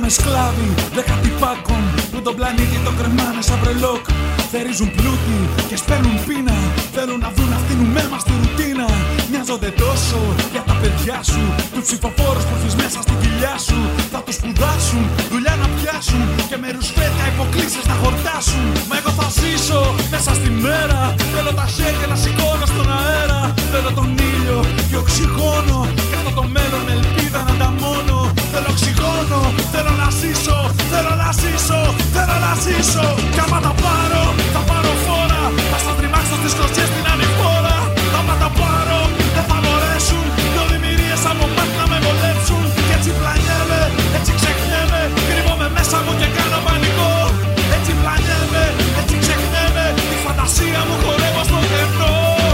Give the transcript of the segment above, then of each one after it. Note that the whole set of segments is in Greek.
γίναμε σκλάβοι 10 τυπάκων που τον πλανήτη το κρεμάνε σαν βρελόκ. Θερίζουν πλούτη και σπέρνουν πείνα. Θέλουν να δουν αυτήν αίμα στη ρουτίνα. Νοιάζονται τόσο για τα παιδιά σου. Τους ψηφοφόρους που έχεις μέσα στην κοιλιά σου. Θα τους σπουδάσουν, δουλειά να πιάσουν. Και με ρουσφέτια υποκλήσεις να χορτάσουν. Μα εγώ θα ζήσω μέσα στη μέρα. Θέλω τα χέρια να σηκώνω στον αέρα. Θέλω τον ήλιο και οξυγόνο. Και αυτό το μέλλον με ελπίδα να ανταμώνω. Θέλω οξυγόνο, θέλω να ζήσω. Θέλω να ζήσω, θέλω να ζήσω. Κι άμα τα πάρω, θα πάρω φόρα. Θα στα τριμάξω στις κλωτσιές στην ανηφόρα. Άμα τα πάρω, δεν θα μπορέσουν. Δυο δημιουργίες από μάτια να με βολέψουν. Κι έτσι πλανιέμαι, έτσι ξεχνιέμαι. Κρύβομαι μέσα μου και κάνω πανικό. Έτσι πλανιέμαι, έτσι ξεχνιέμαι. Τη φαντασία μου χορεύω στο κενό.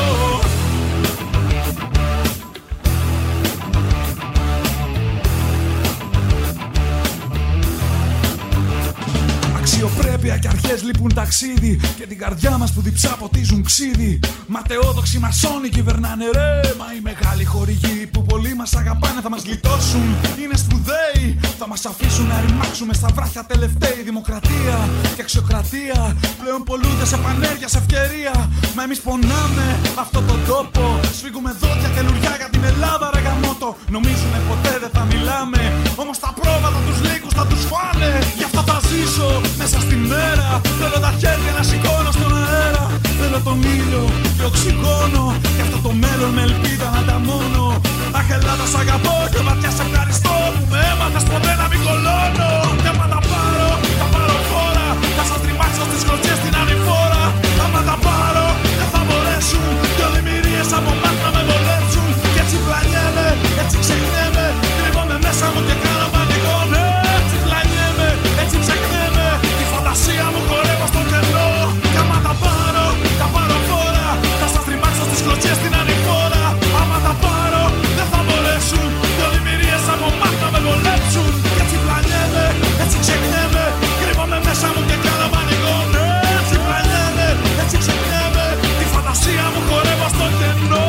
Αξιοπρέπεια και αρχές λείπουν ταξίδι. Και την καρδιά μας που διψά ποτίζουν ξύδι. Ματαιόδοξοι μασόνοι κυβερνάνε ρε. Μα οι μεγάλοι χορηγοί που πολλοί μας αγαπάνε θα μας γλιτώσουν. Είναι σπουδαίοι, θα μας αφήσουν να ρημάξουμε στα βράχια τελευταίοι. Δημοκρατία και αξιοκρατία πλέον πολλούνται σε πανέργεια, σε ευκαιρία. Μα εμείς πονάμε αυτόν τον τόπο. Σφίγγουμε δόντια και λουριά για την Ελλάδα ρε γαμώτο. Νομίζουνε ποτέ δεν θα μιλάμε. Όμως τα πρόβατα τους λύκους θα τους φάνε. Γι' αυτό θα ζήσω μέσα στη μέρα. Θέλω τα χέρια να σηκώνω στον αέρα. Θέλω τον ήλιο και οξυγόνο. Και αυτό το μέλλον με ελπίδα να ανταμώνω. Αχ Ελλάδα σ' αγαπώ και βαθιά σε ευχαριστώ που με έμαθες ποτέ να μην κολώνω. Και άμα τα πάρω, θα πάρω φόρα. Θα σας τριμάξω στις κλωτσιές στην ανηφόρα. Άμα τα πάρω, δεν θα μπορέσουν. Δυο δημιουργίες από μάτια να με βολέψουν. Και έτσι πλανιέμαι, έτσι ξεχνιέμαι. Κρύβομαι μέσα μου και κάνω πανικό. Έτσι πλανιέμαι, έτσι ξεχνιέμαι. Τη φαντασία μου χορεύω στο κενό. Κι άμα τα πάρω, θα πάρω φόρα. Θα σας τριμάξω στις κλωτσιές στην ανηφόρα. Άμα τα πάρω, δεν θα μπορέσουν. Δυο δημιουργίες από μάτια να με βολέψουν. Κι έτσι πλανιέμαι, έτσι ξεχνιέμαι. Κρύβομαι μέσα μου και κάνω πανικό. Έτσι πλανιέμαι, έτσι ξεχνιέμαι. Τη φαντασία μου χορεύω στο κενό.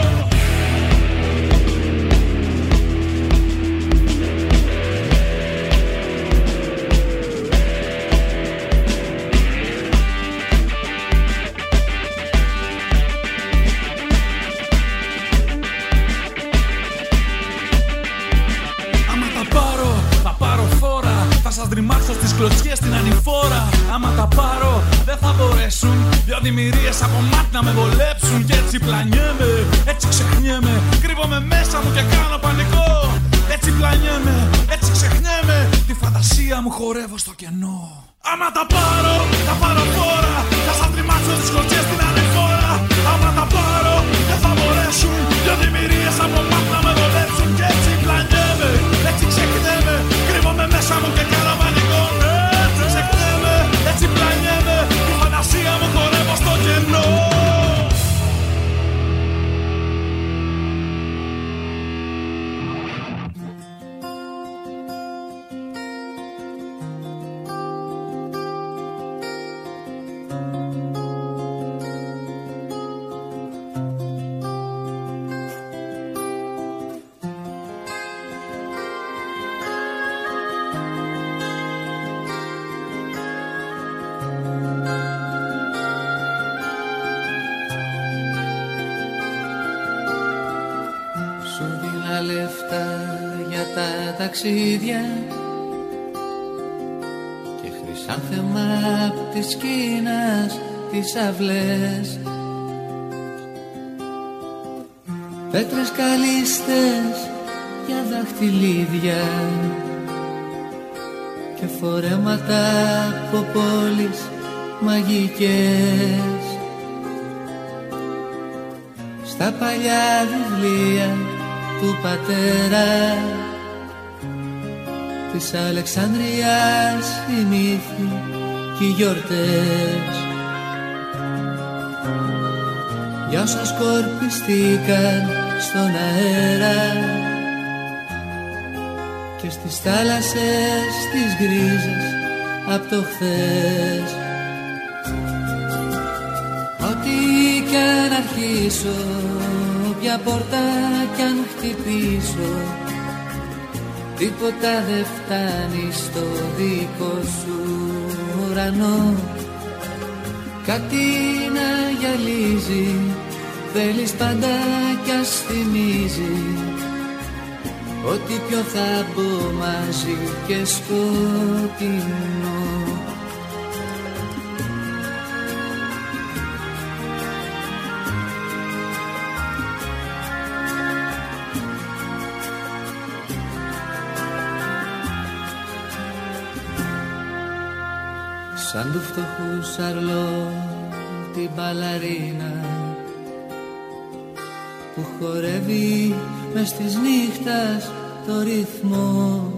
Θα σας τριμάξω στις κλωτσιές στην ανηφόρα. Άμα τα πάρω δεν θα μπορέσουν. Δυο δημιουργίες από μάτια να με βολέψουν. Και έτσι πλανιέμαι, έτσι ξεχνιέμαι. Κρύβομαι μέσα μου και κάνω πανικό. Έτσι πλανιέμαι, έτσι ξεχνιέμαι. Τη φαντασία μου χορεύω στο κενό. Άμα τα πάρω, θα πάρω φόρα. Θα σας τριμάξω στις κλωτσιές στην ανηφόρα. Άμα τα πάρω δεν θα μπορέσουν. Δυο δημιουργίες από μάτια να με βολέψουν. Και έτσι πλανιέμαι, έτσι ξεχνιέμαι. Κρύβομαι μέσα μου και κάνω πανικό. Έτσι ξεχνιέμαι, έτσι πλανιέμαι. Τη φαντασία μου χορεύω στο κενό. Ταξίδια και χρυσάνθεμα απ' της Κίνας τις αυλές, πέτρες καλύστες για δαχτυλίδια και φορέματα από πόλεις μαγικές. Στα παλιά βιβλία του πατέρα της Αλεξανδρίας οι μύθοι και οι γιορτές, για όσα σκορπιστήκαν στον αέρα και στις θάλασσες τις γκρίζες απ' το χθες. Ό,τι κι αν αρχίσω, όποια πόρτα κι αν χτυπήσω, τίποτα δεν φτάνει στο δικό σου ουρανό. Κάτι να γυαλίζει, θέλεις πάντα κι ας θυμίζει ότι πιο θα μπω μαζί και σκοτεινό. Σαν του φτωχού Σαρλό την μπαλαρίνα που χορεύει μες της νύχτας το ρυθμό.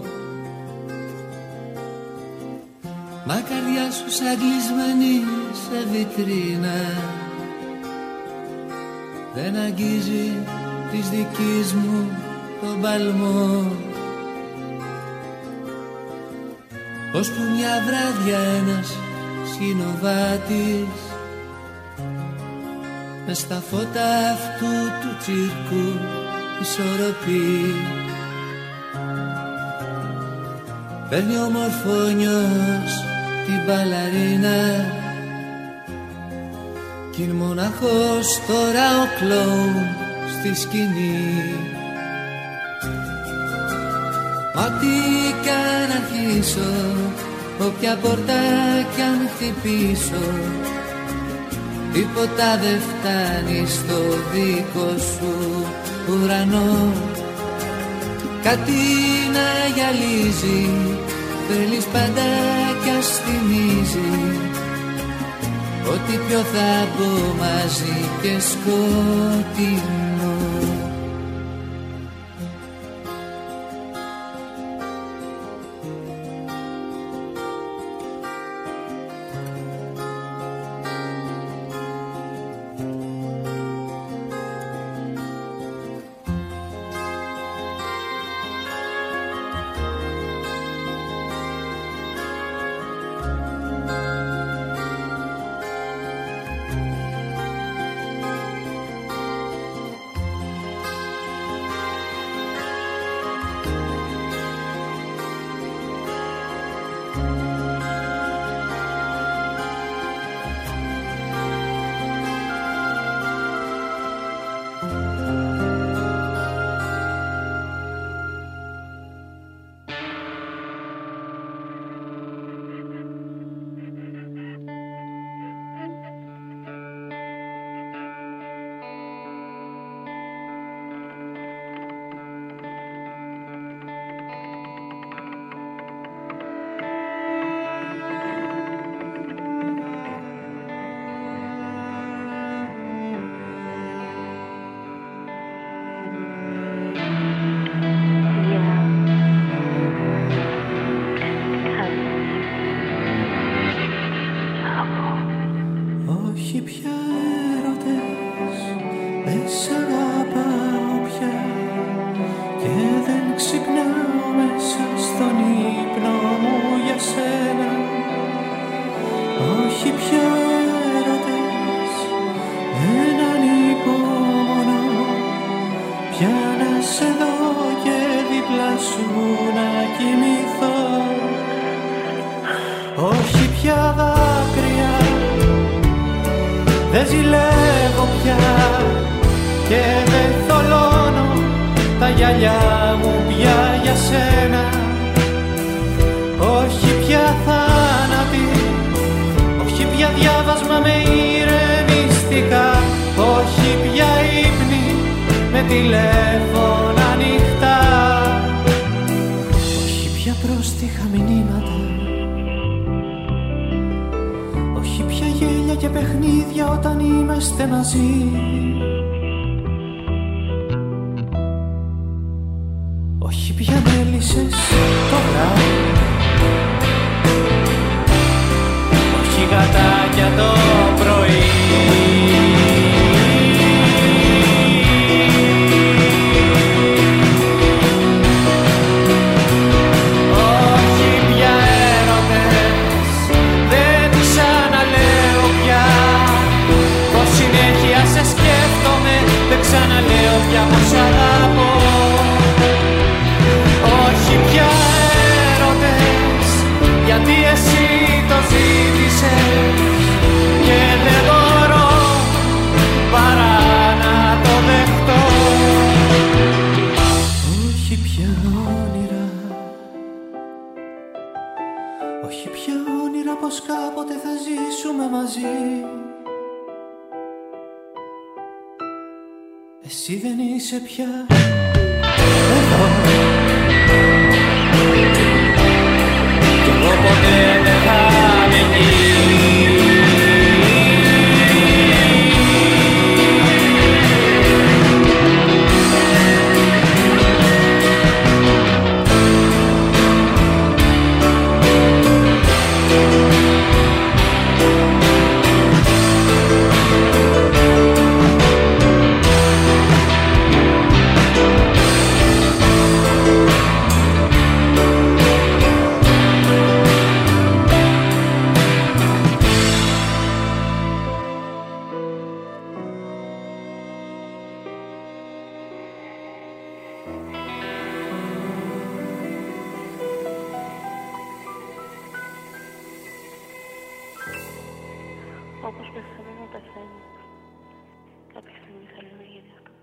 Μα καρδιά σου σαν κλεισμένη σε βιτρίνα δεν αγγίζει της δικής μου τον παλμό. Ώσπου μια βράδια ένας συνοβάτης μες στα φώτα αυτού του τσίρκου ισορροπεί. Παίρνει ο μορφώνιος την μπαλαρίνα κι είναι μοναχός τώρα ο κλόουν στη σκηνή. Ό,τι κι αν αρχίσω, όποια πόρτα κι αν χτυπήσω, τίποτα δεν φτάνει στο δικό σου ουρανό. Κάτι να γυαλίζει, θέλεις πάντα κι ας θυμίζει ότι πιο θα μπω μαζί και σκοτεινό. Ξαναλέω πια πως αγαπώ. Όχι πια Όχι πια όνειρα πως κάποτε θα ζήσουμε μαζί. Εσύ δεν είσαι πια εδώ. Κι εγώ ποτέ δεν θα είμαι εκεί. Όπως πεθαίνω να πεθαίνω. Κάποια στιγμή θέλω να γίνει αυτό.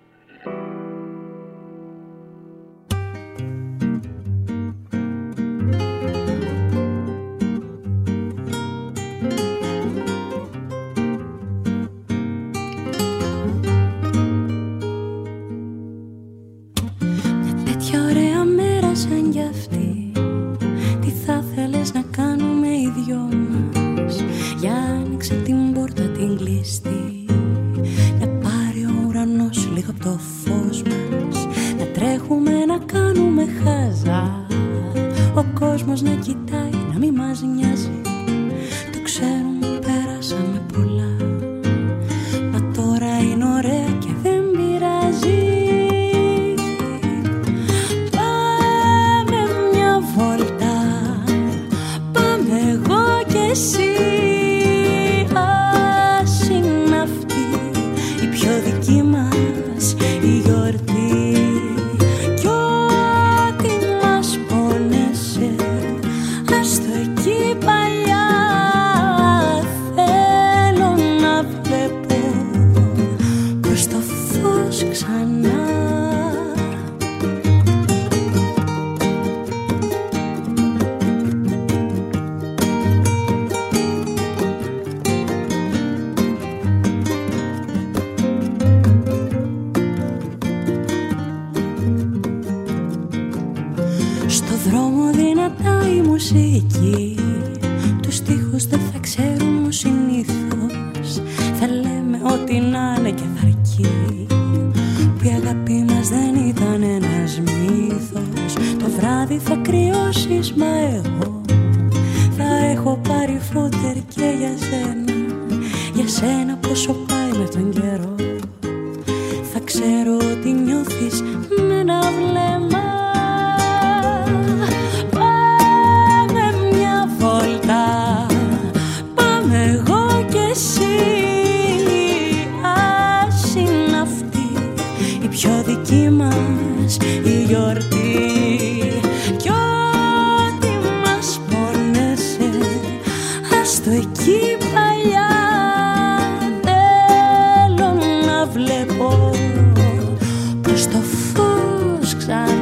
Μια τέτοια ωραία μέρα σαν κι αυτή, τι θα θέλες να κάνουμε οι δυο μας? Για άνοιξε την πόρτα την κλειστή, να πάρει ο ουρανός λίγο από το φως μας, να τρέχουμε να κάνουμε χάζα, ο κόσμος να κοιτάει, να μην μας νοιάζει. Το ξέρουμε, πέρασαμε πολλά, μα τώρα είναι ωραία και δεν πειράζει. Πάμε μια βόλτα, πάμε εγώ και εσύ. Δική μας η γιορτή κι ό,τι μας πόνεσε ας το εκεί παλιά. Θέλω να βλέπω προς το φως ξανά. Μουσική, τους στίχους δεν θα ξέρουν συνήθως, θα λέμε ό,τι να είναι και θα αρκεί, που η αγάπη μας δεν ήταν ένας μύθος. Το βράδυ θα κρυώσεις, μα εγώ θα έχω πάρει φούτερ και για σένα. Για σένα πόσο πάει με τον καιρό, θα ξέρω ότι νιώθεις με ένα βλέμμα. Πάμε εγώ και εσύ, ας είναι αυτή η πιο δική μας η γιορτή. Κι ό,τι μας πόνεσε ας το εκεί παλιά. Θέλω να βλέπω προς το φως ξανά.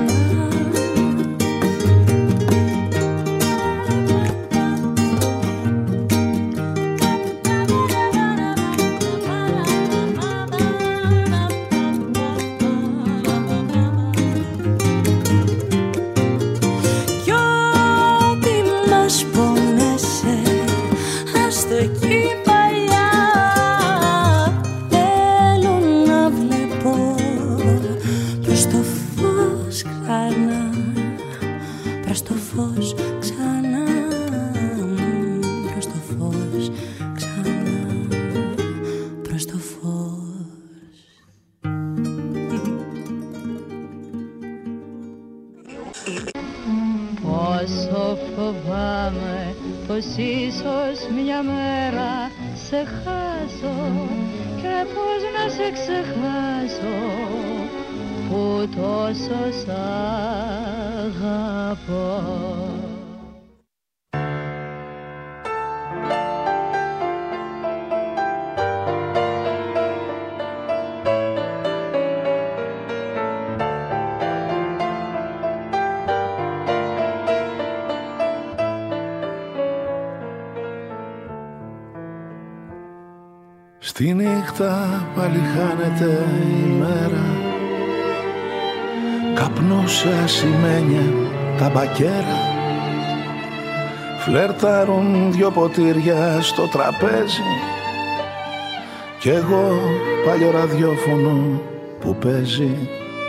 Πόσο φοβάμαι πως ίσως μια μέρα σε χάσω και πως να σε ξεχάσω που τόσο σ' αγαπώ. Στη νύχτα πάλι χάνεται η μέρα, καπνός σε ασημένια τα μπακέρα. Φλερτάρουν δυο ποτήρια στο τραπέζι κι εγώ παλιό ραδιόφωνο που παίζει.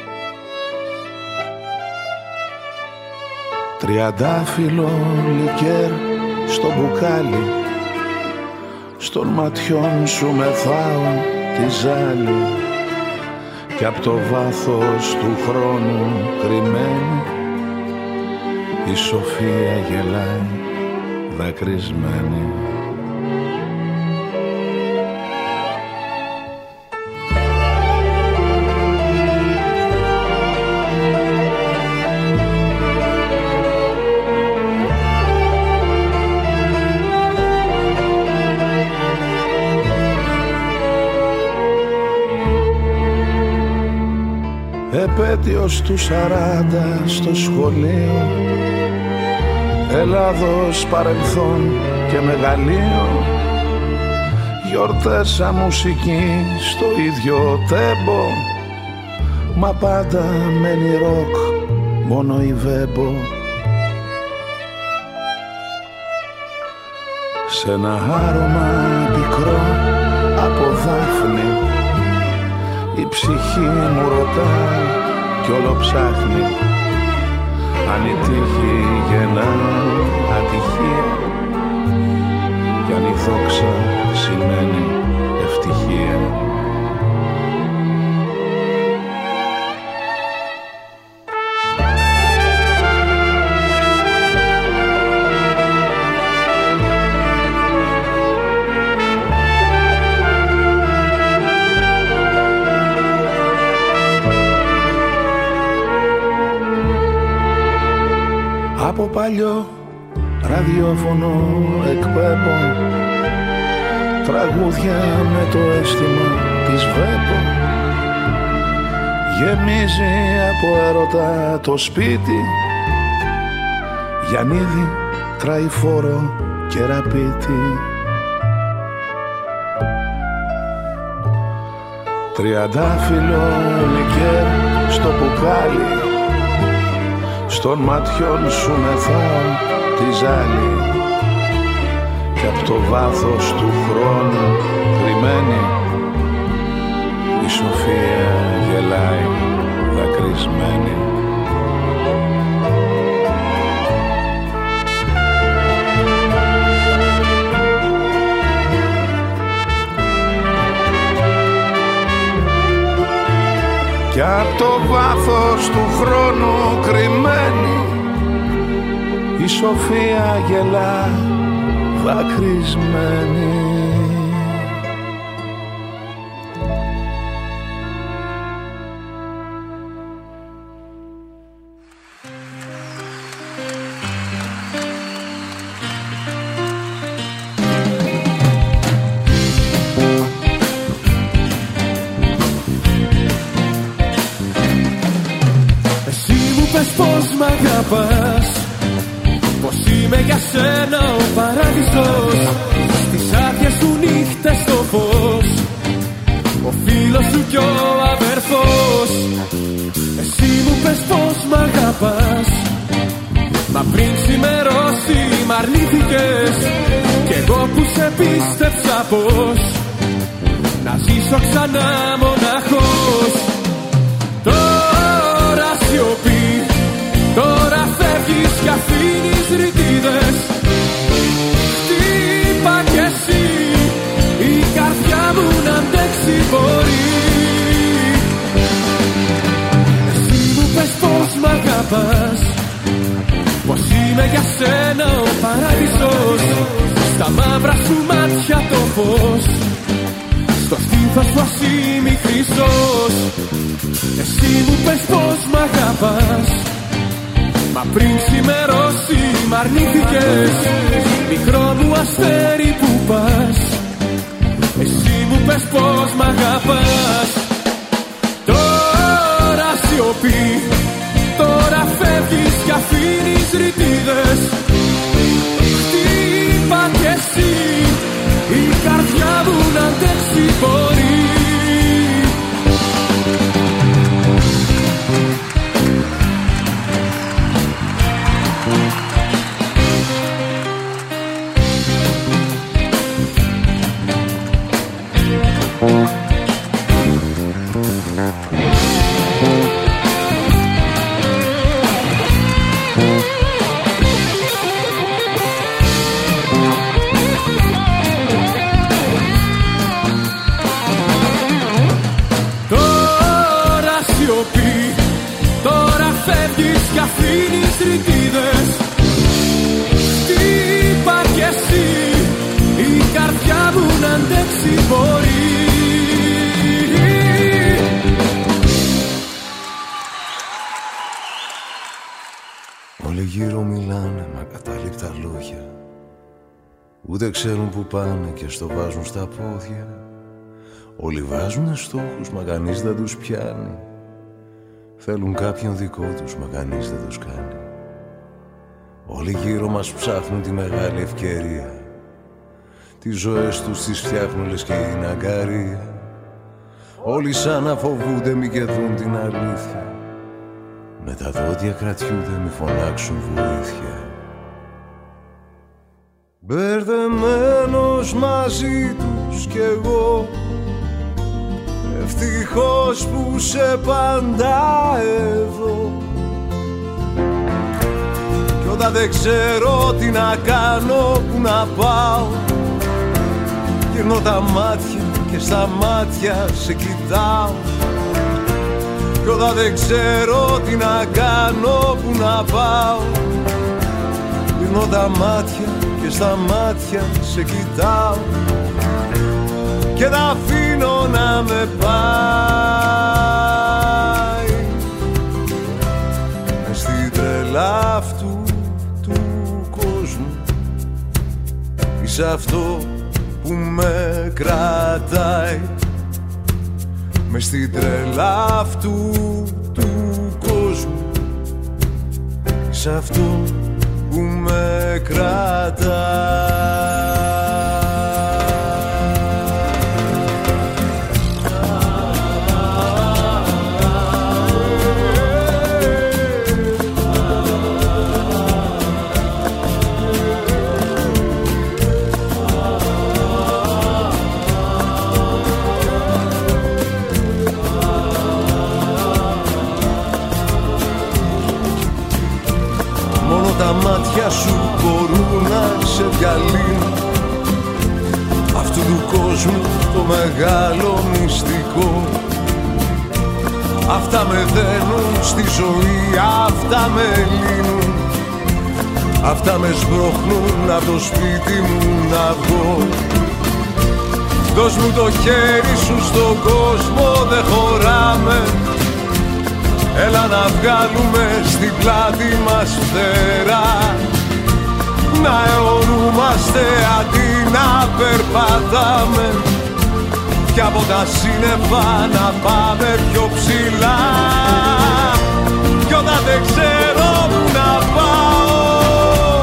Τριαντάφυλλο λικέρ στο μπουκάλι, στον ματιών σου μεθάω τη ζάλη κι απ' το βάθος του χρόνου κρυμμένη η Σοφία γελάει δακρυσμένη. Επέτειος του 40 στο σχολείο, Ελλάδος παρελθόν και μεγαλείο. Γιορτές μουσική στο ίδιο τέμπο, μα πάντα μένει ροκ, μόνο η Βέμπο. Σ' ένα άρωμα πικρό από δάφνη η ψυχή μου ρωτά κι όλο ψάχνει αν η τύχη γεννά ατυχία κι αν η δόξα σημαίνει ευτυχία. Από παλιό ραδιόφωνο εκπέμπω τραγούδια με το αίσθημα της Βέμπο. Γεμίζει από έρωτα το σπίτι, Γιαννίδη, Τραϊφόρο και Ραπίτη. Τριαντάφυλλο λικέρ στο μπουκάλι, στον ματιών σου μεθάω τη ζάλη κι απ' το βάθος του χρόνου κρυμμένη η Σοφία γελάει δακρυσμένη. Κι απ' το βάθος του χρόνου κρυμμένη η Σοφία γελά δακρυσμένη. Πως είμαι για σένα ο παράδεισος, στις άδειες του νύχτες το φως, ο φίλος σου κι ο αδερφός. Εσύ μου πες πως μ' αγαπάς, μα πριν ξημερώσει μ' αρνήθηκες κι εγώ που σε πίστεψα πως να ζήσω ξανά μοναχός. Τώρα σιωπή, τώρα φεύγεις κι αφήνεις ρητίδες. Χτύπα κι εσύ, η καρδιά μου να αντέξει μπορεί. Εσύ μου πες πως μ' αγαπάς, πως είμαι για σένα ο παράδεισος, στα μαύρα σου μάτια το φως, στο στήθος σου ας είμαι χρυσός. Εσύ μου πες πως μ' αγαπάς, μα πριν ξημερώσει μ' αρνήθηκες, μικρό μου αστέρι που πας. Εσύ μου πες πως μ' αγαπάς. Τώρα σιωπή, τώρα φεύγεις κι αφήνεις ρητίδες. Χτύπα κι εσύ, η καρδιά μου να αντέξει φεύγεις κι αφήνεις ρητίδες. Χτύπα κι εσύ, η καρδιά μου να αντέξει μπορεί. Όλοι γύρω μιλάνε με ακατάληπτα λόγια, ούτε ξέρουν που πάνε και στο βάζουν στα πόδια. Όλοι βάζουνε στόχους μα κανείς δεν τους πιάνει. Θέλουν κάποιον δικό τους μα κανείς δεν τους κάνει. Όλοι γύρω μας ψάχνουν τη μεγάλη ευκαιρία. Τις ζωές τους τις φτιάχνουν λες και είναι αγκαρία. Όλοι σαν να φοβούνται μη και δουν την αλήθεια. Με τα δόντια κρατιούνται μη φωνάξουν βοήθεια. Μπερδεμένος μαζί τους κι εγώ, ευτυχώς που σε πάντα εδώ. Κι όταν δεν ξέρω τι να κάνω, που να πάω, γυρνώ τα μάτια και στα μάτια σε κοιτάω. Κι όταν δεν ξέρω τι να κάνω, που να πάω, γυρνώ τα μάτια και στα μάτια σε κοιτάω. Και τα αφήνω να με πάει μες στην τρέλα αυτού του κόσμου. Είσαι αυτό που με κρατάει μες στην τρέλα αυτού του κόσμου. Είσαι αυτό που με κρατάει. Τα μάτια σου μπορούν να σε διαλύνουν αυτού του κόσμου το μεγάλο μυστικό. Αυτά με δένουν στη ζωή, αυτά με λύνουν, αυτά με σμπρώχνουν από το σπίτι μου να βγω. Δώσ' μου το χέρι σου στον κόσμο, δεν χωράμε. Έλα να βγάλουμε στην πλάτη μας φτερά, να αιωρούμαστε αντί να περπατάμε, κι από τα σύννεφα να πάμε πιο ψηλά. Κι όταν δεν ξέρω που να πάω,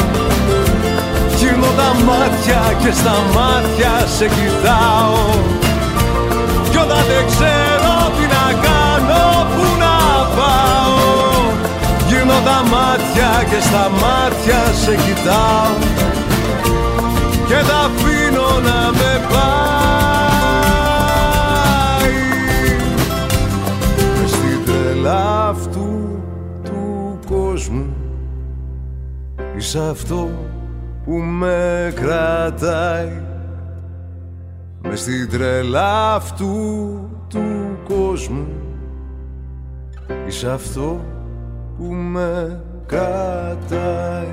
γυρνώ τα μάτια και στα μάτια σε κοιτάω. Κι όταν δεν ξέρω τι να κάνω, που να πάω, γυρνώ τα μάτια και στα μάτια σε κοιτάω. Και τα αφήνω να με πάει μες στην τρέλα αυτού του κόσμου. Είσαι αυτό που με κρατάει μες στην τρέλα αυτού του κόσμου. Είσαι αυτό που με κρατάει.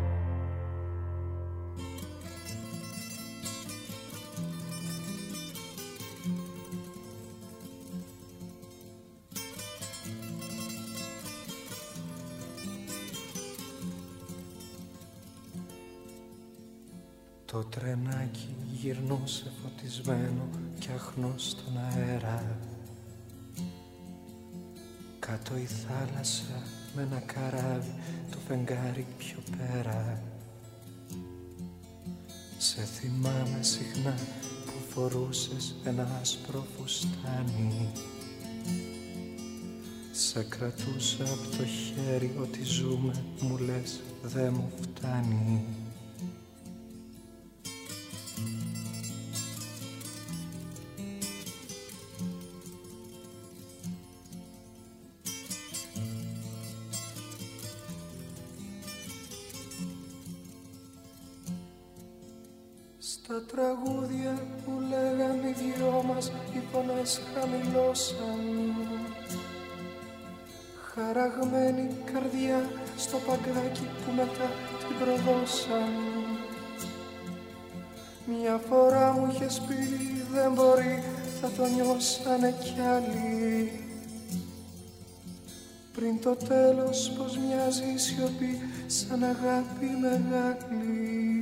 Το τρενάκι γυρνούσε φωτισμένο κι αχνό στον αέρα. Κάτω η θάλασσα με ένα καράβι, το φεγγάρι πιο πέρα. Σε θυμάμαι συχνά που φορούσες ένα άσπρο φουστάνι. Σε κρατούσα από το χέρι, ότι ζούμε μου λες δε μου φτάνει. Στα τραγούδια που λέγαν οι δυο μας, οι φωνές χαμηλώσαν. χαραγμένη καρδιά στο παγκάκι που μετά την προδώσαν. Μια φορά μου είχες πει δεν μπορεί, θα το νιώσανε κι άλλοι. Πριν το τέλος πως μοιάζει η σιωπή σαν αγάπη μεγάλη.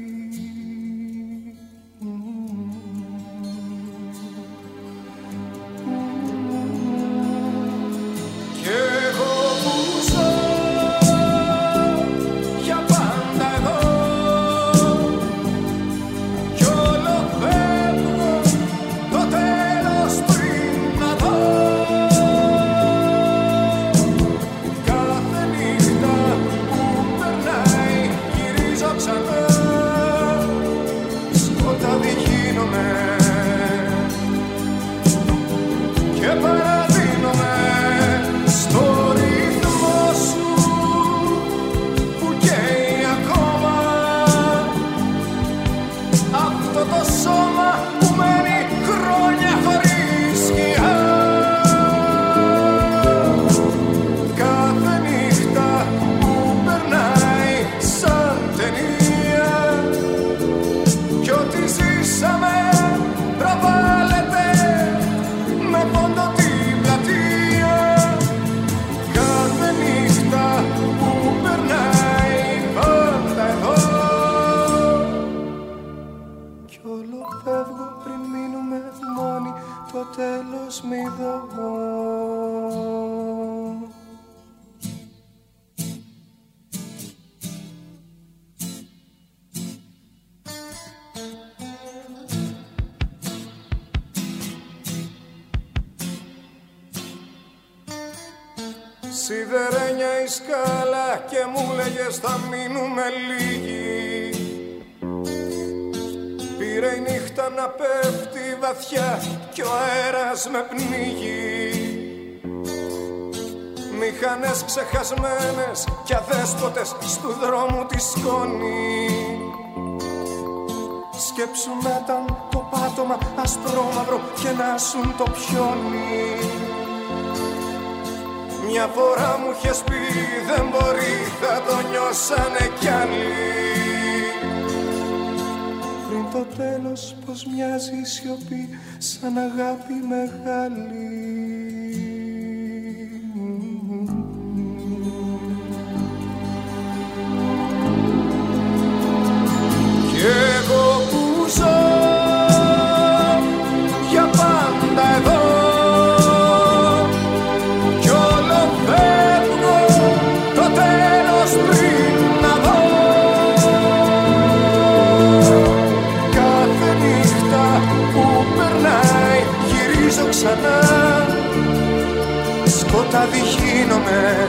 Σιδερένια η σκάλα και μου λέγες θα μείνουμε λίγοι. Πήρε η νύχτα να πέφτει βαθιά κι ο αέρας με πνίγει. Μηχανές ξεχασμένες κι αδέσποτες στου δρόμου τη σκόνη. Σκέψου να ήταν το πάτωμα ασπρόμαυρο και να σουν το πιόνι. Μια φορά μου είχες πει δεν μπορεί, θα το νιώσανε κι άλλοι. Πριν το τέλος πως μοιάζει η σιωπή σαν αγάπη μεγάλη. Κι εγώ που ζω για πάντα εδώ κι όλο φεύγω το τέλος πριν να δω. Κάθε νύχτα που περνάει γυρίζω ξανά, σκοτάδι χύνομαι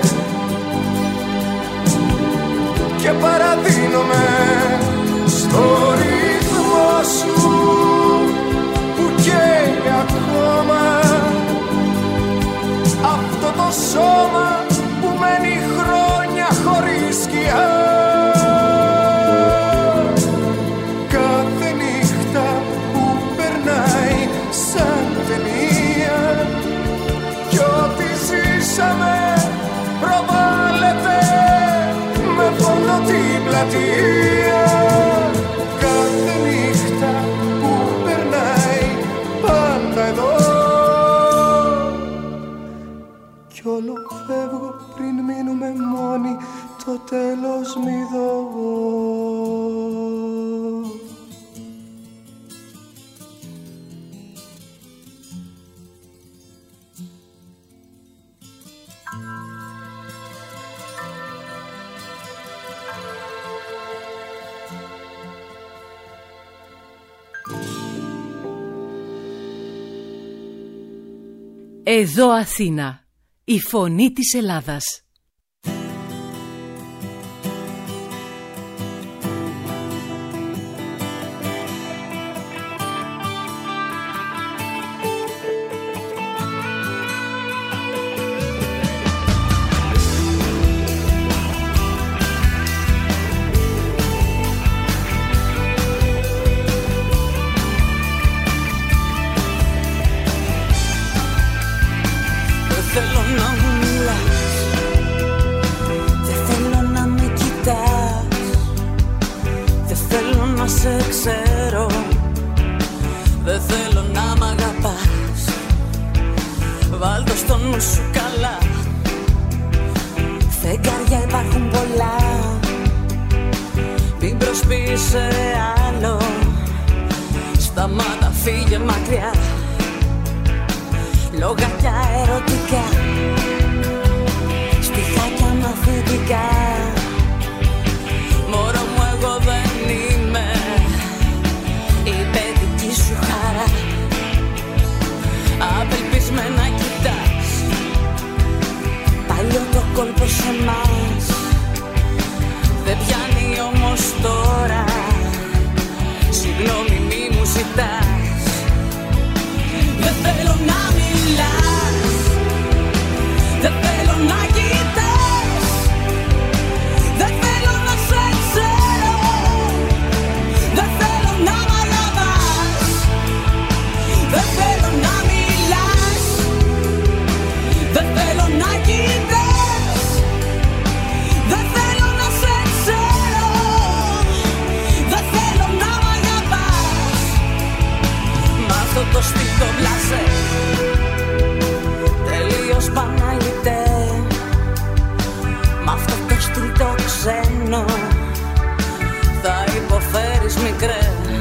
και παραδίνομαι στο ρυθμό σου που καίει ακόμα αυτό το σώμα που μένει χρόνια χωρίς σκιά. Κάθε νύχτα που περνάει σαν ταινία κι ό,τι ζήσαμε προβάλλεται με πόνο την πλατεία. Κάθε νύχτα που περνάει πάντα εδώ κι όλο φεύγω πριν μείνουμε μόνοι, το τέλος μη δω. Εδώ Αθήνα, η φωνή της Ελλάδας. Θέλω να μου μιλάς Φεγγάρια υπάρχουν πολλά, μην προσποιείς άλλο. Σταμάτα, φύγε μακριά, λογάκια ερωτικά, στιχάκια μαθητικά. Μωρό μου εγώ δεν είμαι η παιδική σου χαρά. Απελπισμένα κοιτάς παλιό το κόλπο σε μας. Δεν πιάνει όμως τώρα, συγγνώμη μη μου ζητάς. Δεν θέλω να μιλάς, δεν θέλω να κοιτάς, δεν θέλω να σε ξέρω, δεν θέλω να μ' αγαπάς. Δεν θέλω να μιλάς, δεν θέλω να κοιτάς, δεν θέλω να σε ξέρω, δεν θέλω να μ' αγαπάς. Μ' αυτό το στίχο μπλάζε, τελείως μπαναλιτέ. Μ' αυτό το στρίτο ξένο θα υποφέρεις μικρέ.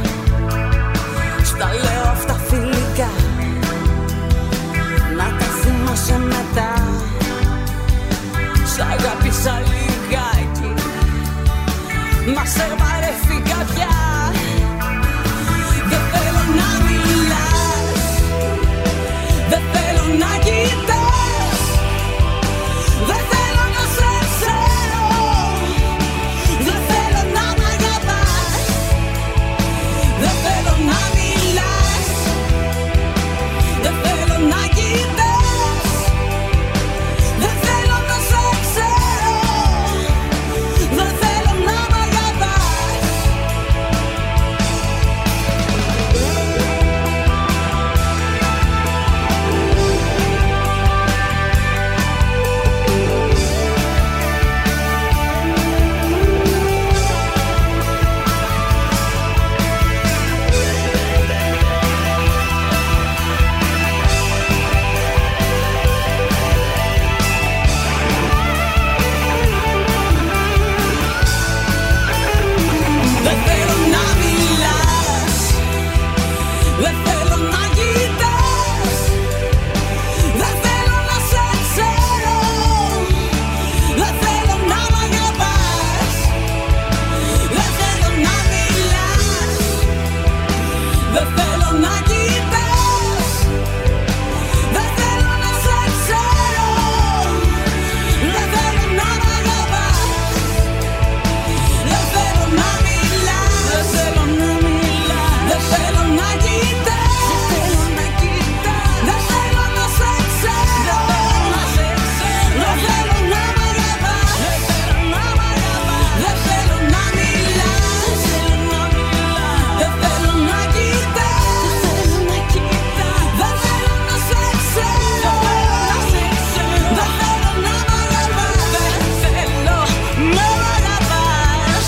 Στα λέω αυτά φιλικά, να τα θυμάσαι μετά. Σ' αγάπησα λιγάκι, μα σε βαρέθηκα πια. Δεν θέλω να μιλάς, δεν θέλω να κοιτάς, δεν θέλω να σε ξέρω, δεν θέλω να μ' αγαπάς. Δεν θέλω να μιλάς, δεν θέλω να κοιτάς, δεν θέλω να σε ξέρω, δεν θέλω να μ' αγαπάς. Δεν θέλω να μιλάς, δεν θέλω να κοιτάς, δεν θέλω να σε ξέρω, δεν θέλω να μ' αγαπάς. Δεν θέλω να μιλάς, δεν θέλω να κοιτάς, δεν θέλω να σε ξέρω, δεν θέλω να μ' αγαπάς. Δεν θέλω να μιλάς, δεν θέλω να μιλάς, δεν θέλω να κοιτάς, δεν θέλω να σε ξέρω, δεν θέλω να μ' αγαπάς. Δεν θέλω να μιλάς, δεν θέλω να κοιτάς, δεν θέλω να σε ξέρω, δεν θέλω να μ' αγαπάς. Δεν θέλω να μ' αγαπάς.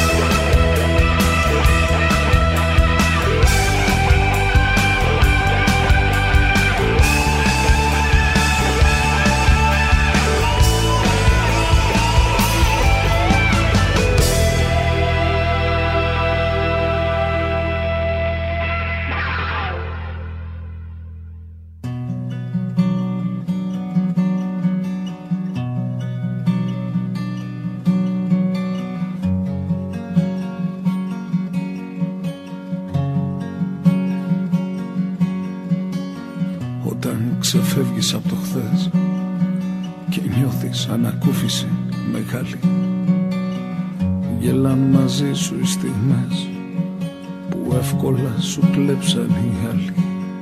Όταν ξεφεύγεις από το χθες και νιώθεις ανακούφιση μεγάλη, γελάν μαζί σου οι στιγμές που εύκολα σου κλέψαν οι άλλοι.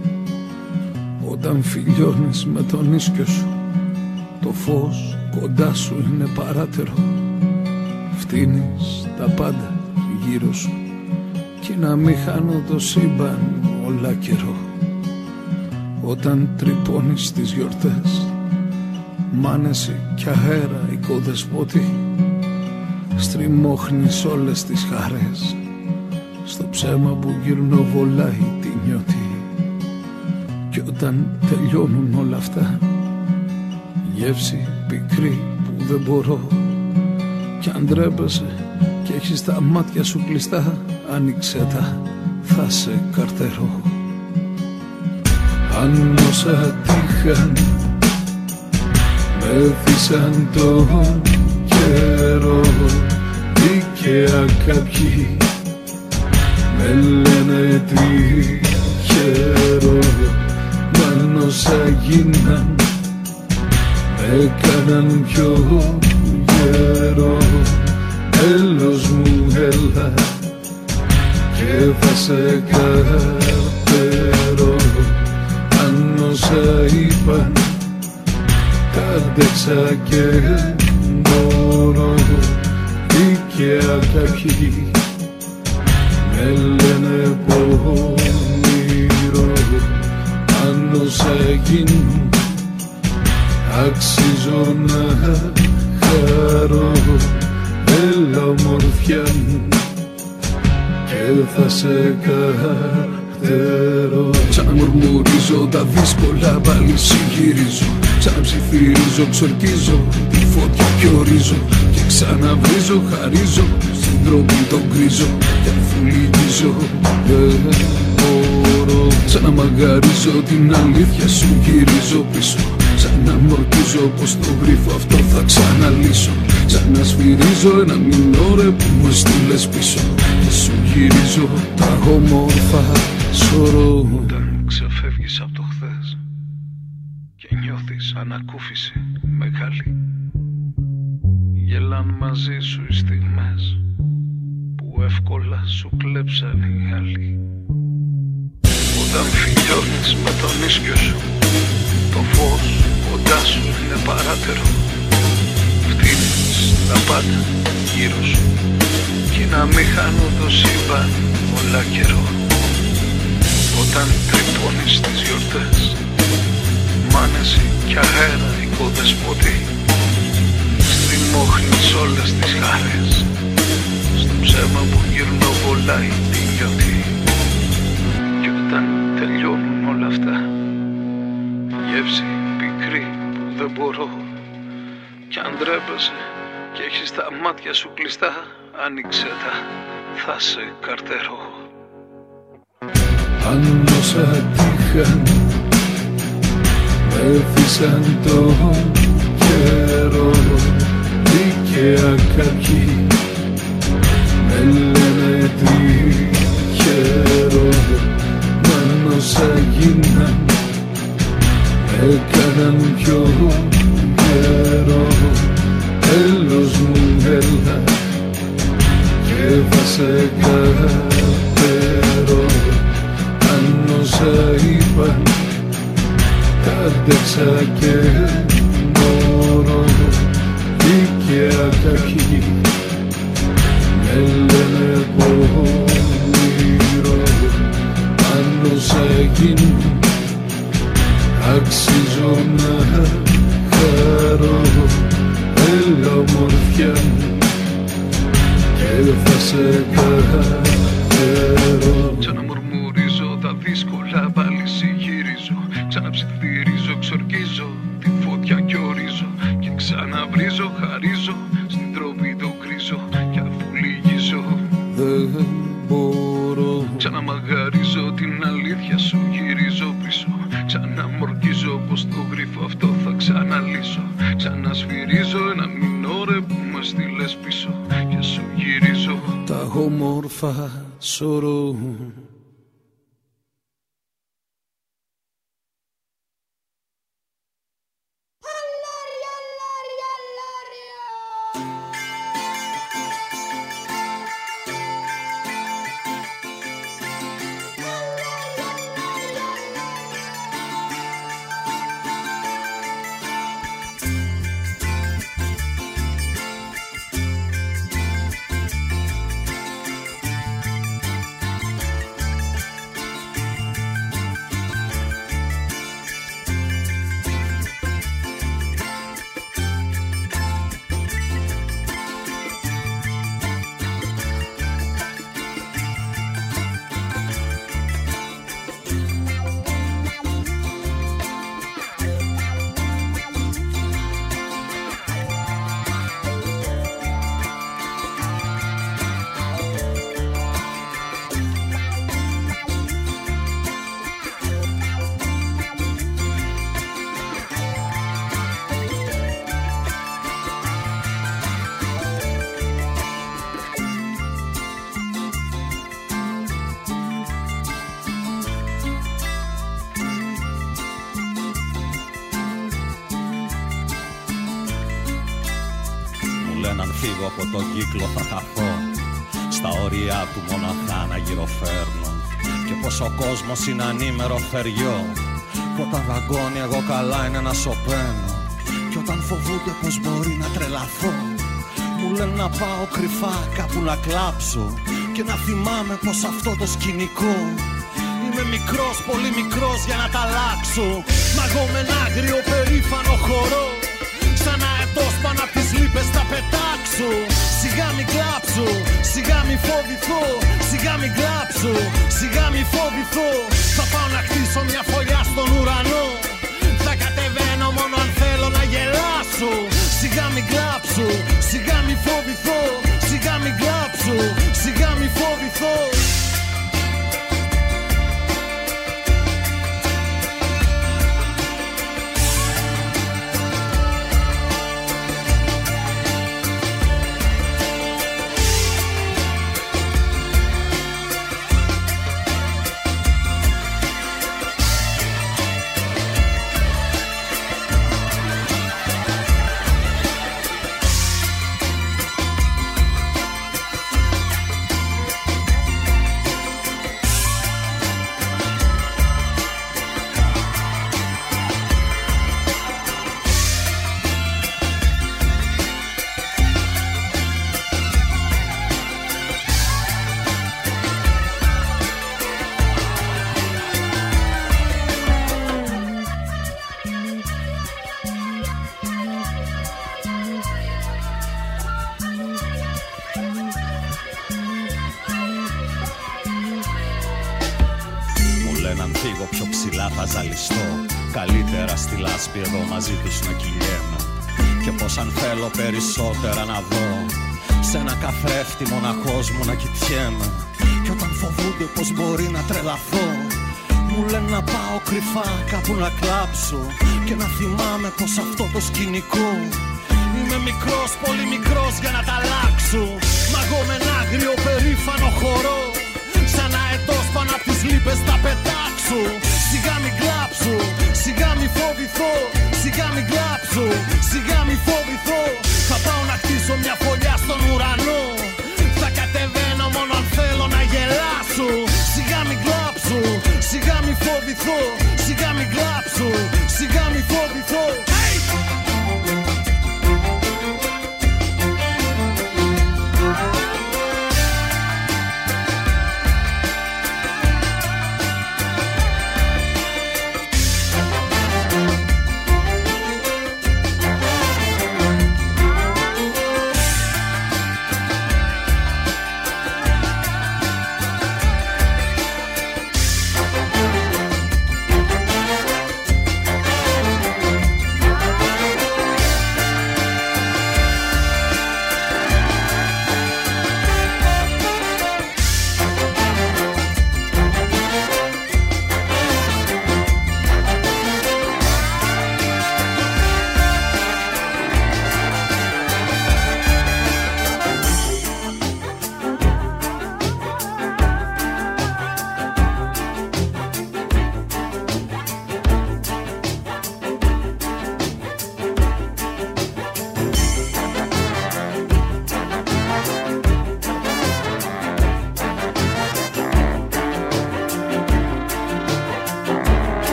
Όταν φιλιώνεις με τον ίσκιο σου, το φως κοντά σου είναι παράτερο. Φτύνεις τα πάντα γύρω σου κι να μην χάνω το σύμπαν όλα καιρό. Όταν τρυπώνεις τις γιορτές, μάνεση κι αέρα οικοδεσπότη, στριμώχνεις όλες τις χαρές στο ψέμα που γυρνοβολάει τη νιώτη. Κι όταν τελειώνουν όλα αυτά, γεύση πικρή που δεν μπορώ. Κι αν ντρέπεσαι και έχεις τα μάτια σου κλειστά, άνοιξε τα, θα σε καρτερώ. Αν όσα τύχαν με θύσαν τον καιρό, δίκαια κάποιοι με λένε τυχερό. Μ' όσα γίναν με κάναν πιο γερό. Έλος μου έλα και θα σε καρτερώ. Αν όσα είπαν τα αντέξα και μπορώ, δίκαια κάποιοι με λένε πονηρό. Αν όσα γίνουν αξίζω να χαρώ. Έλα ομορφιά μου και θα σε καρτερώ. Ξαναμουρμουρίζω τα δύσκολα, πάλι συγγυρίζω. Ξαναψιθυρίζω, ξορκίζω τη φωτιά και ορίζω. Και ξαναβρίζω, χαρίζω στην τρόπη τον κρίζω. Και αφού λυγίζω δεν μπορώ. Ξαναμαγκαρίζω την αλήθεια σου, γυρίζω πίσω. Ξαναμορκίζω πως το γρίφο αυτό θα ξαναλύσω. Ξανασφυρίζω ένα μηνόρε που μου στείλες πίσω. Και σου γυρίζω τα όμορφα σωρό. Όταν ξεφεύγεις από το χθες και νιώθεις ανακούφιση μεγάλη, γελάν μαζί σου οι στιγμές που εύκολα σου κλέψαν οι άλλοι. Όταν φιλιώνεις με τον ίσκιο σου, το φως κοντά σου είναι παράτερο. Φτύνεις τα πάντα γύρω σου κι να μην χάνω το σύμπαν όλα καιρό. Όταν τρυπώνεις τις γιορτές, μάνεση κι αέρα οικοδεσπότη, στριμώχνεις όλες τις χάρες στο ψέμα που γυρνοβολάει τη γιορτή. Κι όταν τελειώνουν όλα αυτά, γεύση πικρή που δεν μπορώ. Κι αν ντρέπεσαι και έχεις τα μάτια σου κλειστά, άνοιξε τα, θα σε καρτερώ. Αν όσα τύχαν με θύσαν τον καιρό, δίκαια κάποιοι με λένε τυχερό. Μ' όσα γίναν με κάναν πιο γερό. Έλος μου έλα και θα σε καρτερώ. Αν όσα είπαν τα αντέξα και μπορώ, δίκαια κάποιοι με λένε πονηρό. Αν όσα γίνουν αξίζω να χαρώ. Έλα ομορφιά μου και θα σε καρτερώ. Ξαναμουρμουρίζω τα δύσκολα, πάλι συγγυρίζω. Ξαναψιθυρίζω, ξορκίζω τη φωτιά και ορίζω. Και ξαναβρίζω, χαρίζω στην τρόπη το κρίζω. Κι αφού λυγίζω δεν μπορώ. Ξαναμαγαρίζω την αλήθεια σου, γυρίζω πίσω. Ξαναμορκίζω πως το γρίφο αυτό θα ξαναλύσω. Ξανασφυρίζω ένα μηνόρε που με στείλες πίσω. Και σου γυρίζω τα όμορφα σωρό. φύγω από τον κύκλο θα χαθώ. Στα όρια του μοναχά να γυροφέρνω. Και πως ο κόσμος είναι ανήμερο θεριό. Κι όταν δαγκώνει εγώ καλά είναι να σωπαίνω. Κι όταν φοβούνται πως μπορεί να τρελαθώ, μου λένε να πάω κρυφά κάπου να κλάψω. Και να θυμάμαι πως αυτό το σκηνικό είμαι μικρός, πολύ μικρός για να τα αλλάξω. Μα εγώ με ένα άγριο περήφανο χορό, σαν αετός πάνω απ' τις λύπες θα πετάξω. Σιγά μη κλάψω, σιγά μη φοβηθώ. Σιγά μη κλάψω, σιγά μη φοβηθώ. Θα πάω να χτίσω μια φωλιά στον ουρανό. Θα κατεβαίνω μόνο αν θέλω να γελάσω. Σιγά μη κλάψω, σιγά μη φοβηθώ. Σιγά μη κλάψω, σιγά μη φοβηθώ. Καλύτερα στη λάσπη εδώ μαζί τους να κυλιέμαι. Και πως αν θέλω περισσότερα να δω, σε ένα καθρέφτη μοναχός μου να κοιτιέμαι. Και όταν φοβούνται πως μπορεί να τρελαθώ, μου λένε να πάω κρυφά κάπου να κλάψω. Και να θυμάμαι πως αυτό το σκηνικό είμαι μικρός, πολύ μικρός για να τα αλλάξω. Μα εγώ με ένα άγριο περήφανο χορό, σαν αετός πάνω απ' τις λύπες θα πετάξω. Σιγά μη κλάψω, σιγά μη φοβηθώ. Σιγά μη κλάψω, σιγά μη φοβηθώ. Θα πάω να χτίσω μια φωλιά στον ουρανό. Θα κατεβαίνω μόνο αν θέλω να γελάσω. Σιγά μη κλάψω, σιγά μη φοβηθώ. Σιγά μη κλάψω, σιγά μη φοβηθώ.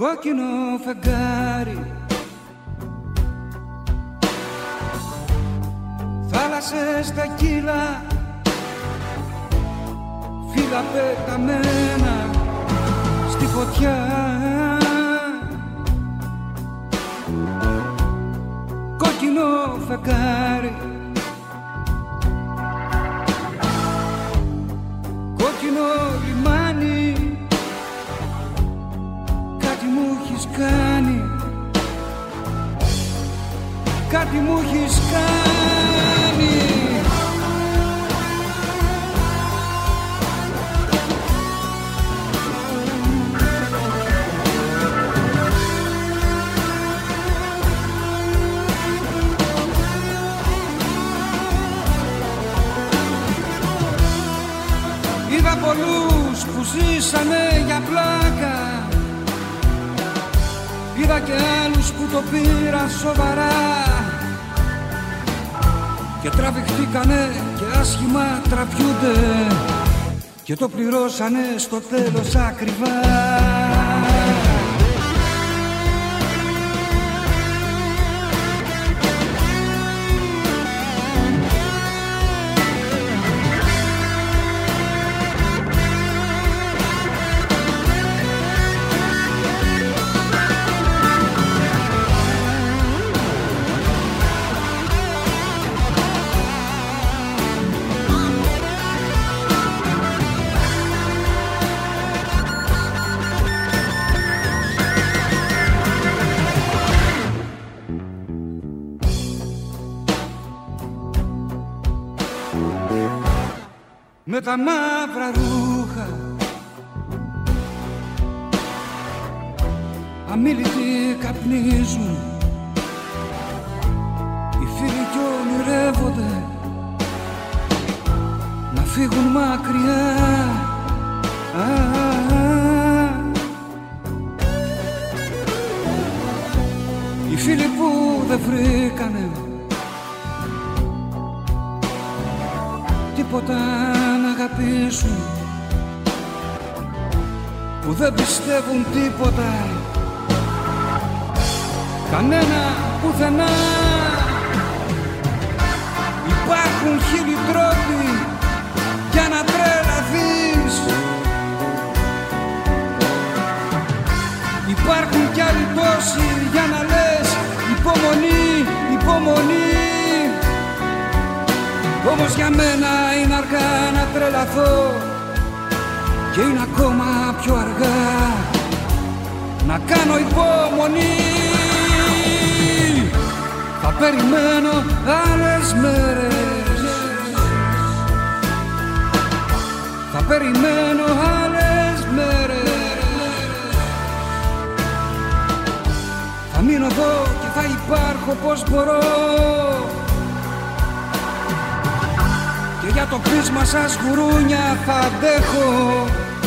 κόκκινο φεγγάρι, θάλασσες τα κύλα, φύλλα πεταμένα στη φωτιά. Κόκκινο φεγγάρι, κόκκινο λιμάνι, κάτι μου έχεις κάνει, κάτι μου έχεις κάνει. Είδα πολλούς που ζήσανε για πλάκα, είδα και άλλους που το πήραν σοβαρά και τραβηχτήκανε και άσχημα τραβιούνται και το πληρώσανε στο τέλος ακριβά. Με τα μαύρα ρούχα, αμίλητοι καπνίζουν, οι φίλοι κι ονειρεύονται να φύγουν μακριά. Οι φίλοι που δεν βρήκανε τίποτα να αγαπήσουν, που δεν πιστεύουν τίποτα, κανένα πουθενά. Υπάρχουν χίλιοι τρόποι για να τρελαθείς, υπάρχουν κι άλλοι τόσοι για να λες υπομονή, υπομονή. Όμως για μένα είναι αργά να τρελαθώ και είναι ακόμα πιο αργά να κάνω υπομονή. Θα περιμένω άλλες μέρες, θα περιμένω άλλες μέρες, θα μείνω εδώ και θα υπάρχω πως μπορώ και για το πείσμα σας γουρούνια θα αντέχω.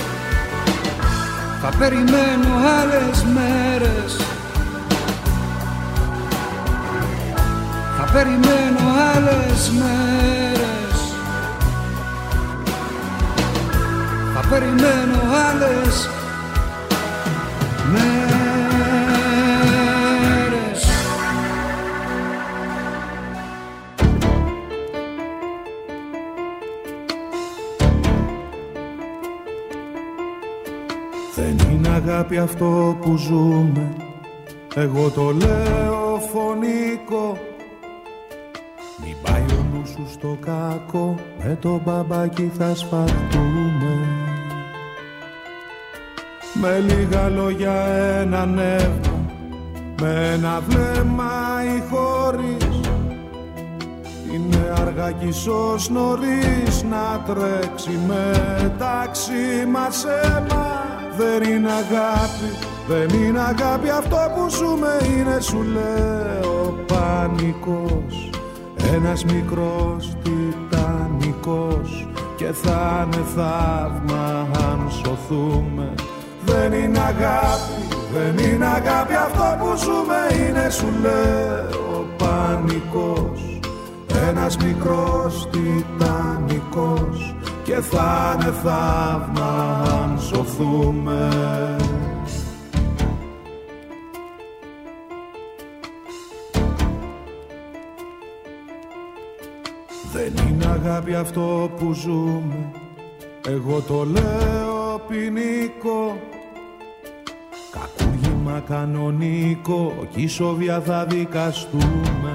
Θα περιμένω άλλες μέρες, θα περιμένω άλλες μέρες, θα περιμένω άλλες μέρες. Δεν είναι αγάπη αυτό που ζούμε, εγώ το λέω φωνικό. Μην πάει ο νους σου στο κακό, με το μπαμπάκι θα σπαρτούμε. Με λίγα λόγια ένα νεύμα, με ένα βλέμμα ή χωρίς. Είναι αργά κι ίσως νωρίς να τρέξει μεταξύ μας αίμα. Δεν είναι αγάπη, δεν είναι αγάπη αυτό που ζούμε, είναι σου λέω πανικός. Ένας μικρός τιτανικός και θα είναι θαύμα αν σωθούμε. Δεν είναι αγάπη, δεν είναι αγάπη αυτό που ζούμε, είναι σου λέω πανικός. Ένας μικρός τιτανικός και θα είναι θαύμα αν σωθούμε. Δεν είναι αγάπη αυτό που ζούμε, εγώ το λέω ποινικό. Κακούργημα κανονικό, κι ισόβια θα δικαστούμε.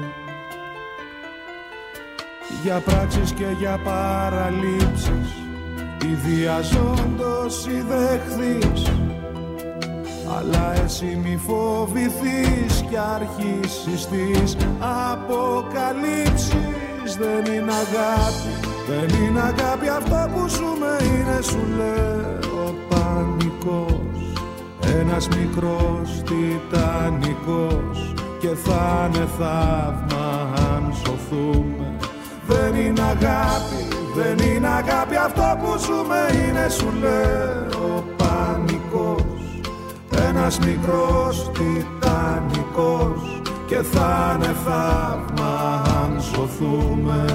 Για πράξεις και για παραλήψεις, ιδιαζόντως ιδεχθείς. Αλλά εσύ μη φοβηθείς κι αρχίσεις τις αποκαλύψεις. Δεν είναι αγάπη, δεν είναι αγάπη αυτό που ζούμε, είναι σου λέω πανικός. Ένας μικρός τιτανικός και θα είναι θαύμα αν σωθούμε. Δεν είναι αγάπη, δεν είναι αγάπη αυτό που ζούμε, είναι σου λέω πανικός. Ένας μικρός τιτανικός και θα είναι θαύμα αν σωθούμε.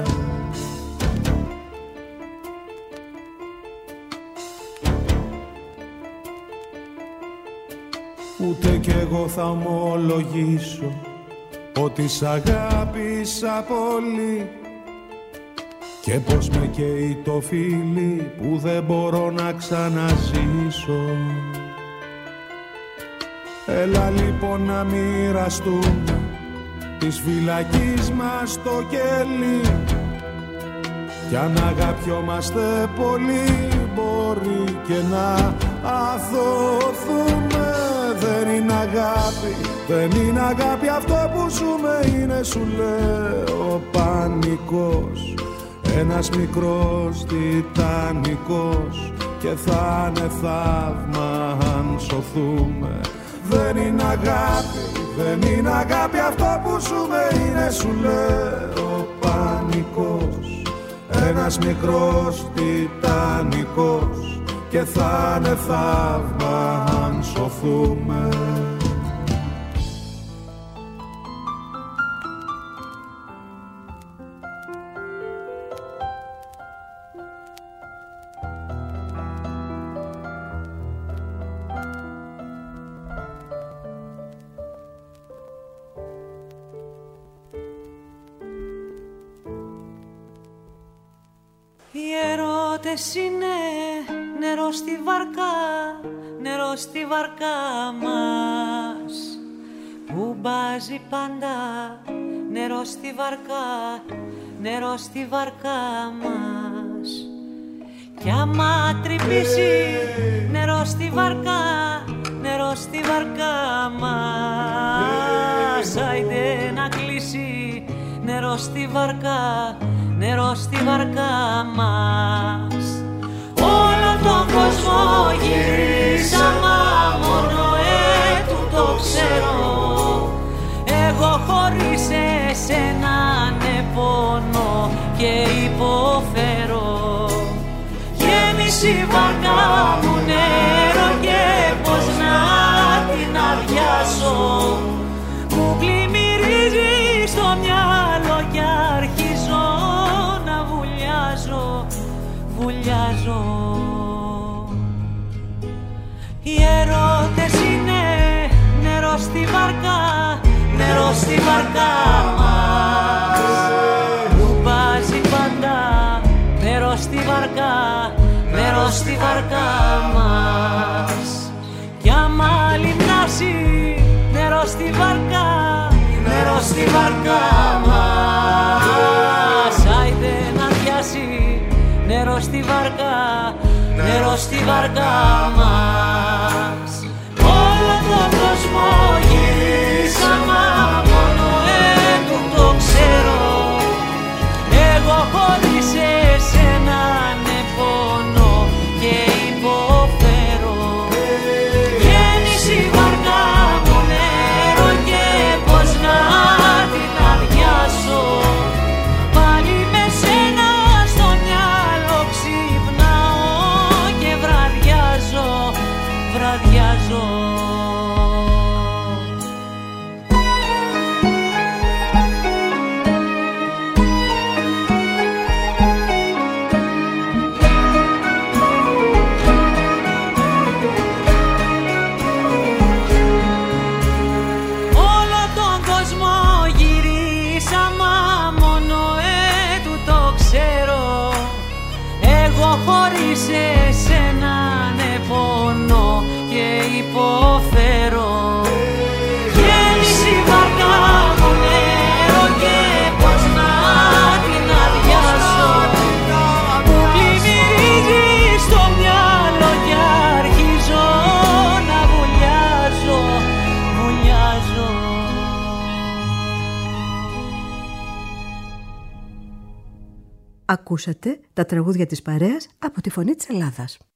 Ούτε κι εγώ θα ομολογήσω ότι σ' αγάπησα πολύ και πως με καίει το φίλι που δεν μπορώ να ξαναζήσω. Έλα λοιπόν να μοιραστούμε της φυλακής μας το κέλι, κι αν αγαπιόμαστε πολύ μπορεί και να αθωθούμε. Δεν είναι αγάπη, δεν είναι αγάπη αυτό που ζούμε, είναι σου λέω πανικός. Ένας μικρός τιτανικός και θα είναι θαύμα αν σωθούμε. Δεν είναι αγάπη, δεν είναι αγάπη αυτό που ζούμε, είναι σου λέω πανικός. Ένας μικρός τιτανικός και θα είναι θαύμα αν σωθούμε. Οι ερώτες είναι νερό στη βαρκά, νερό στη βαρκά μας, που μπάζει πάντα νερό στη βαρκά, νερό στη βαρκά μας. Κι άμα τρυπήσει νερό στη βαρκά, νερό στη βαρκά μας, άιντε να κλείσει νερό στη βαρκά, νερό στη βαρκά μας. Όλο τον κόσμο γυρίσαμε, μόνο το ξέρω. Εγώ χωρίς εσένα πόνο και υποφέρω. Γέμισε η βαρκά μου νερό και πως να την αδειάσω. Μου πλημμυρίζει στο μυαλό και αρχίζω να βουλιάζω, βουλιάζω. Οι ερώτες είναι νερό στη βαρκά, νερό στη βαρκά μας, που βάζει πάντα νερό στη βαρκά, νερό στη βαρκά μας. Κι άμα λιμνάσει νερό στη βαρκά, νερό στη βαρκά μας, άιντε να πιάσει νερό στη βαρκά, νερό στη βαρκά μας. Όλο τον κόσμο γυρίσαμε, μόνο το ξέρω. Εγώ χωρίς εσένα πόνο και υποφέρω. Γέμισε η βαρκά μου νερό και πως να την αδειάσω. Πάλι με σένα στο μυαλό ξυπνάω και βραδιάζω. σε σένα ναι πονώ και υποφέρω. Γέμισε η βάρκα μου νερό και πώς να την αδειάσω. Μου πλημμυρίζει στο μυαλό και αρχίζω να βουλιάζω, βουλιάζω. Ακούσατε τα τραγούδια της παρέας από τη Φωνή της Ελλάδας.